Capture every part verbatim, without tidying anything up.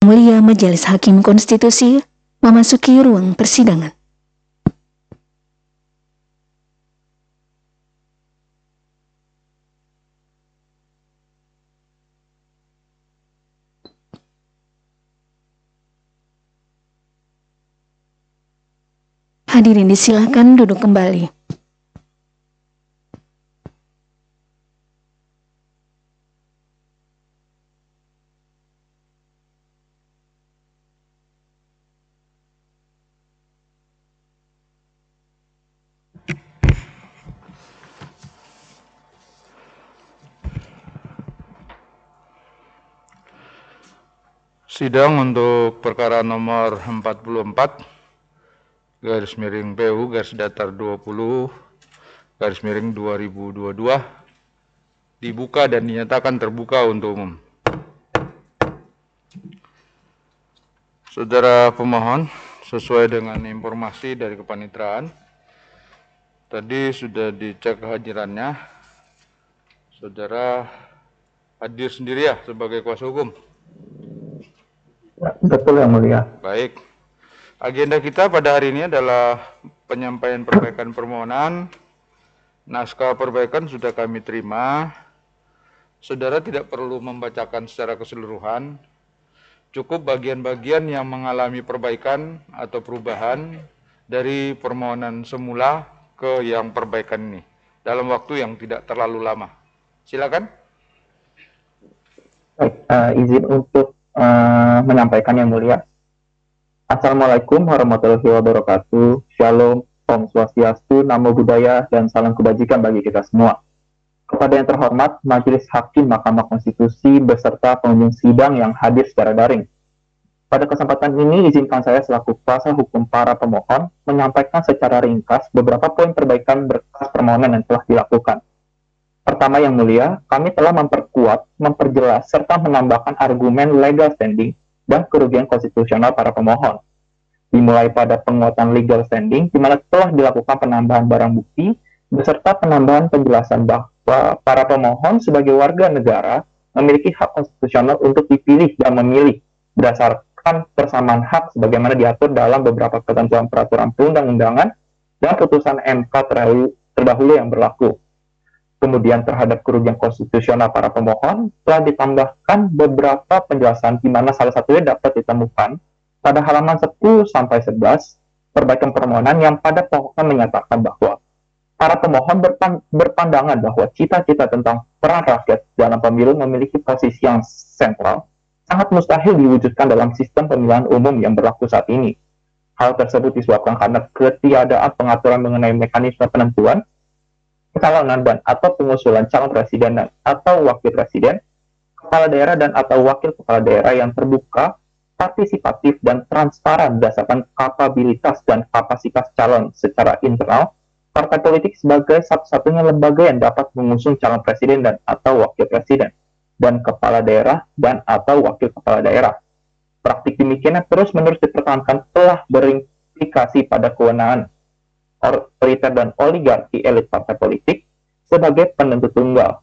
Mulia Majelis Hakim Konstitusi memasuki ruang persidangan. Hadirin disilakan duduk kembali. Sidang untuk perkara nomor empat puluh empat garis miring P U garis datar dua puluh garis miring dua ribu dua puluh dua dibuka dan dinyatakan terbuka untuk umum. Saudara pemohon, sesuai dengan informasi dari kepanitraan, tadi sudah dicek kehadirannya. Saudara hadir sendiri ya sebagai kuasa hukum? Betul yang mulia. Baik. Agenda kita pada hari ini adalah penyampaian perbaikan permohonan. Naskah perbaikan sudah kami terima. Saudara tidak perlu membacakan secara keseluruhan. Cukup bagian-bagian yang mengalami perbaikan atau perubahan dari permohonan semula ke yang perbaikan ini dalam waktu yang tidak terlalu lama. Silakan. Baik, uh, izin untuk uh, menyampaikan yang mulia. Assalamualaikum warahmatullahi wabarakatuh. Shalom, Om Swastiastu, Namo Buddhaya, dan salam kebajikan bagi kita semua. Kepada yang terhormat, Majelis Hakim Mahkamah Konstitusi beserta pengunjung sidang yang hadir secara daring. Pada kesempatan ini, izinkan saya selaku kuasa hukum para pemohon menyampaikan secara ringkas beberapa poin perbaikan berkas permohonan yang telah dilakukan. Pertama yang mulia, kami telah memperkuat, memperjelas, serta menambahkan argumen legal standing dan kerugian konstitusional para pemohon. Dimulai pada penguatan legal standing, di mana telah dilakukan penambahan barang bukti, beserta penambahan penjelasan bahwa para pemohon sebagai warga negara memiliki hak konstitusional untuk dipilih dan memilih berdasarkan persamaan hak sebagaimana diatur dalam beberapa ketentuan peraturan perundang-undangan dan putusan M K terdahulu yang berlaku. Kemudian terhadap kerugian konstitusional para pemohon telah ditambahkan beberapa penjelasan di mana salah satunya dapat ditemukan pada halaman sepuluh sampai sebelas perbaikan permohonan yang pada pokoknya menyatakan bahwa para pemohon berpan berpandangan bahwa cita-cita tentang peran rakyat dalam pemilu memiliki posisi yang sentral sangat mustahil diwujudkan dalam sistem pemilihan umum yang berlaku saat ini. Hal tersebut disebabkan karena ketiadaan pengaturan mengenai mekanisme penentuan pencalonan dan atau pengusulan calon presiden dan atau wakil presiden, kepala daerah dan atau wakil kepala daerah yang terbuka, partisipatif dan transparan berdasarkan kapabilitas dan kapasitas calon secara internal, partai politik sebagai satu-satunya lembaga yang dapat mengusung calon presiden dan atau wakil presiden, dan kepala daerah dan atau wakil kepala daerah. Praktik demikian yang terus-menerus dipertahankan telah berimplikasi pada kewenangan otoriter dan oligarki elit partai politik sebagai penentu tunggal.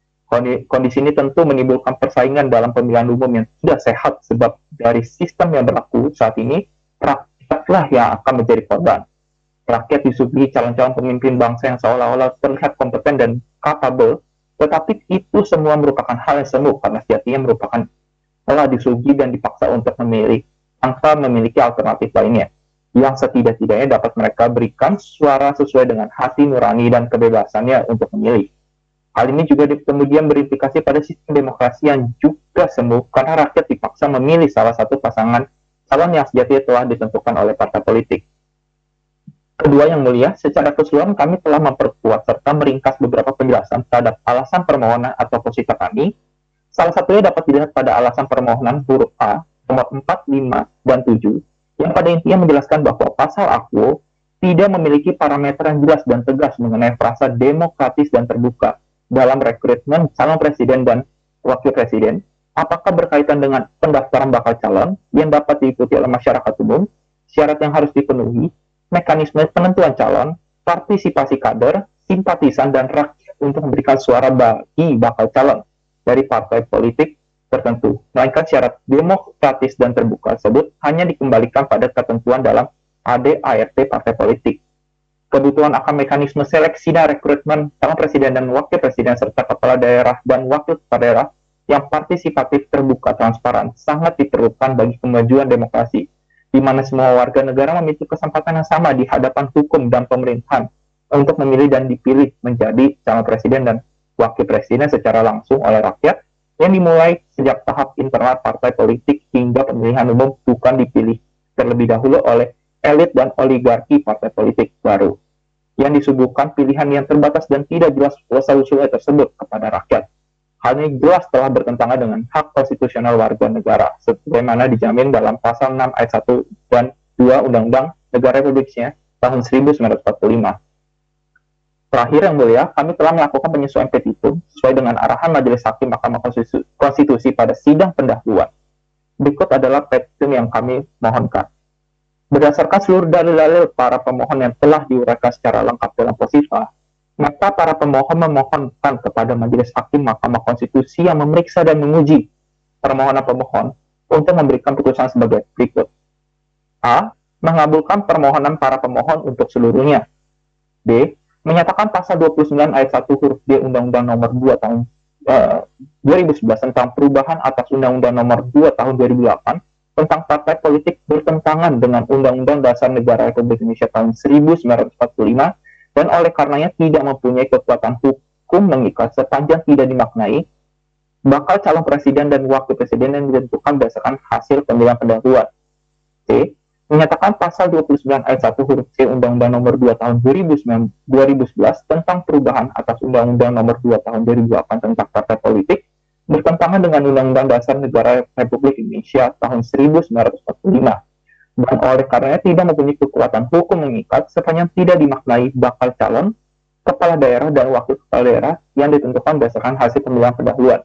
Kondisi ini tentu menimbulkan persaingan dalam pemilihan umum yang tidak sehat sebab dari sistem yang berlaku saat ini, rakyatlah yang akan menjadi korban. Rakyat disuguhi calon-calon pemimpin bangsa yang seolah-olah terlihat kompeten dan capable, tetapi itu semua merupakan hal yang semu karena sejatinya merupakan telah disuguhi dan dipaksa untuk memilih tanpa memiliki alternatif lainnya yang setidak-tidaknya dapat mereka berikan suara sesuai dengan hati nurani dan kebebasannya untuk memilih. Hal ini juga kemudian berimplikasi pada sistem demokrasi yang juga semu karena rakyat dipaksa memilih salah satu pasangan calon yang sejatinya telah ditentukan oleh partai politik. Kedua yang mulia, secara keseluruhan kami telah memperkuat serta meringkas beberapa penjelasan terhadap alasan permohonan atau posisi kami. Salah satunya dapat dilihat pada alasan permohonan huruf A, nomor empat, lima, dan tujuh, yang pada intinya menjelaskan bahwa pasal Akwo tidak memiliki parameter yang jelas dan tegas mengenai frasa demokratis dan terbuka dalam rekrutmen calon presiden dan wakil presiden, apakah berkaitan dengan pendaftaran bakal calon yang dapat diikuti oleh masyarakat umum, syarat yang harus dipenuhi, mekanisme penentuan calon, partisipasi kader, simpatisan, dan rakyat untuk memberikan suara bagi bakal calon dari partai politik tertentu, melainkan syarat demokratis dan terbuka tersebut hanya dikembalikan pada ketentuan dalam A D A R T partai politik. Kebutuhan akan mekanisme seleksi dan rekrutmen calon presiden dan wakil presiden serta kepala daerah dan wakil kepala daerah yang partisipatif, terbuka, transparan sangat diperlukan bagi kemajuan demokrasi, di mana semua warga negara memiliki kesempatan yang sama di hadapan hukum dan pemerintahan untuk memilih dan dipilih menjadi calon presiden dan wakil presiden secara langsung oleh rakyat, yang dimulai sejak tahap internal partai politik hingga pemilihan umum, bukan dipilih terlebih dahulu oleh elit dan oligarki partai politik baru, yang disuguhkan pilihan yang terbatas dan tidak jelas usul-usulnya tersebut kepada rakyat. Hal ini jelas telah bertentangan dengan hak konstitusional warga negara, sebagaimana dijamin dalam pasal enam ayat satu dan dua Undang-Undang Negara Republik Indonesia tahun seribu sembilan ratus empat puluh lima. Terakhir yang mulia, kami telah melakukan penyesuaian petitum sesuai dengan arahan Majelis Hakim Mahkamah Konstitusi pada sidang pendahuluan. Berikut adalah petitum yang kami mohonkan. Berdasarkan seluruh dalil-dalil para pemohon yang telah diuraikan secara lengkap dalam posisif, maka para pemohon memohonkan kepada Majelis Hakim Mahkamah Konstitusi yang memeriksa dan menguji permohonan pemohon untuk memberikan putusan sebagai berikut. A. Mengabulkan permohonan para pemohon untuk seluruhnya. B. Menyatakan pasal dua puluh sembilan ayat satu huruf D Undang-Undang Nomor dua tahun uh, dua ribu sebelas tentang perubahan atas Undang-Undang Nomor dua tahun dua ribu delapan tentang partai politik bertentangan dengan Undang-Undang Dasar Negara Republik Indonesia tahun seribu sembilan ratus empat puluh lima dan oleh karenanya tidak mempunyai kekuatan hukum mengikat sepanjang tidak dimaknai bakal calon presiden dan wakil presiden yang ditentukan berdasarkan hasil pemilihan pendahuluan. C. Menyatakan pasal dua puluh sembilan ayat satu huruf C Undang-Undang Nomor dua tahun dua ribu sebelas tentang perubahan atas Undang-Undang Nomor dua tahun dua ribu delapan tentang partai politik bertentangan dengan Undang-Undang Dasar Negara Republik Indonesia tahun seribu sembilan ratus empat puluh lima. Dan oleh karenanya tidak mempunyai kekuatan hukum mengikat sepanjang tidak dimaknai bakal calon kepala daerah dan wakil kepala daerah yang ditentukan berdasarkan hasil pemilihan pendahuluan.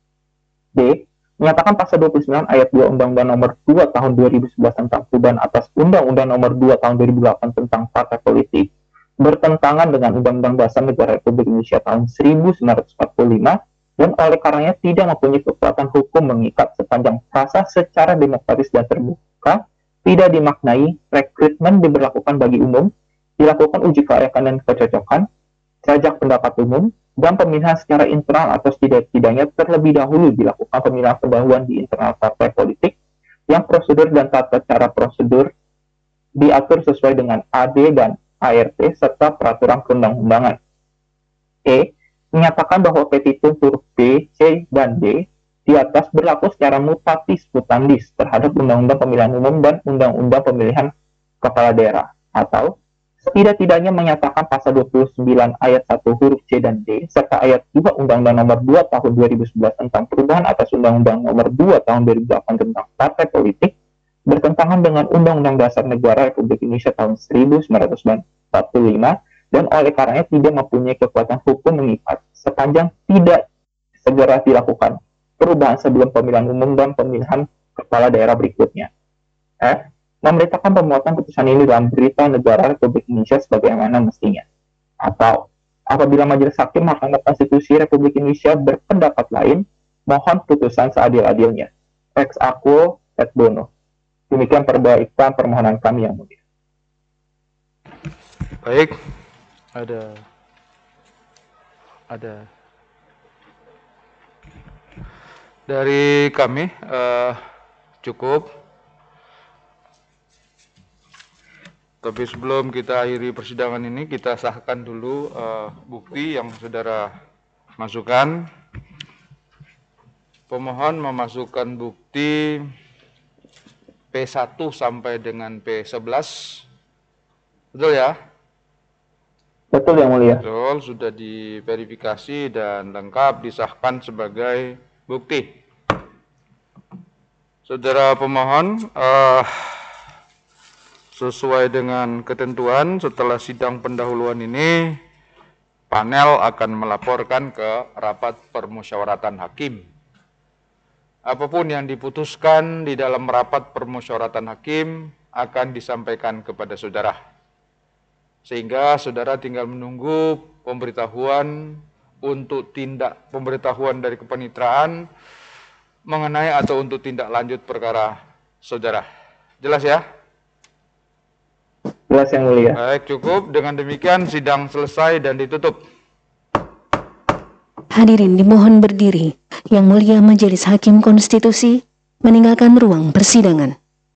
D. Menyatakan pasal dua puluh sembilan ayat dua Undang-Undang Nomor dua tahun dua ribu sebelas tentang perubahan atas Undang-Undang Nomor dua tahun dua ribu delapan tentang partai politik bertentangan dengan Undang-Undang Dasar Negara Republik Indonesia tahun seribu sembilan ratus empat puluh lima dan oleh karenanya tidak mempunyai kekuatan hukum mengikat sepanjang frasa secara demokratis dan terbuka, tidak dimaknai, rekrutmen diberlakukan bagi umum, dilakukan uji kelayakan dan kecocokan, jajak pendapat umum, dan pemilihan secara internal atau tidak-tidaknya terlebih dahulu dilakukan pemilihan pendahuluan di internal partai politik yang prosedur dan tata cara prosedur diatur sesuai dengan A D dan A R T serta peraturan perundang-undangan. E. Menyatakan bahwa petitum huruf B, C, dan D di atas berlaku secara mutatis mutandis terhadap Undang-Undang Pemilihan Umum dan Undang-Undang Pemilihan Kepala Daerah, atau setidak-tidaknya menyatakan pasal dua puluh sembilan ayat satu huruf C dan D serta ayat dua Undang-Undang Nomor dua tahun dua ribu sebelas tentang perubahan atas Undang-Undang Nomor dua tahun dua ribu delapan tentang partai politik bertentangan dengan Undang-Undang Dasar Negara Republik Indonesia tahun seribu sembilan ratus empat puluh lima dan oleh karenanya tidak mempunyai kekuatan hukum mengikat sepanjang tidak segera dilakukan perubahan sebelum pemilihan umum dan pemilihan kepala daerah berikutnya. F. Memberitakan pemuatan putusan ini dalam berita negara Republik Indonesia sebagaimana mestinya. Atau, apabila Majelis Hakim Mahkamah Konstitusi Republik Indonesia berpendapat lain, mohon putusan seadil-adilnya. Ex aequo et bono. Demikian perbaikan permohonan kami yang mulia. Baik, ada ada dari kami uh, cukup. Tapi sebelum kita akhiri persidangan ini, kita sahkan dulu uh, bukti yang saudara masukkan. Pemohon memasukkan bukti P satu sampai dengan P sebelas. Betul ya? Betul yang mulia. Betul, sudah diverifikasi dan lengkap disahkan sebagai bukti. Saudara pemohon, uh, sesuai dengan ketentuan setelah sidang pendahuluan ini, panel akan melaporkan ke rapat permusyawaratan hakim. Apapun yang diputuskan di dalam rapat permusyawaratan hakim akan disampaikan kepada saudara. Sehingga saudara tinggal menunggu pemberitahuan untuk tindak pemberitahuan dari kepanitraan mengenai atau untuk tindak lanjut perkara saudara. Jelas ya? Jelas Yang Mulia. Baik, cukup. Dengan demikian sidang selesai dan ditutup. Hadirin dimohon berdiri. Yang Mulia Majelis Hakim Konstitusi meninggalkan ruang persidangan.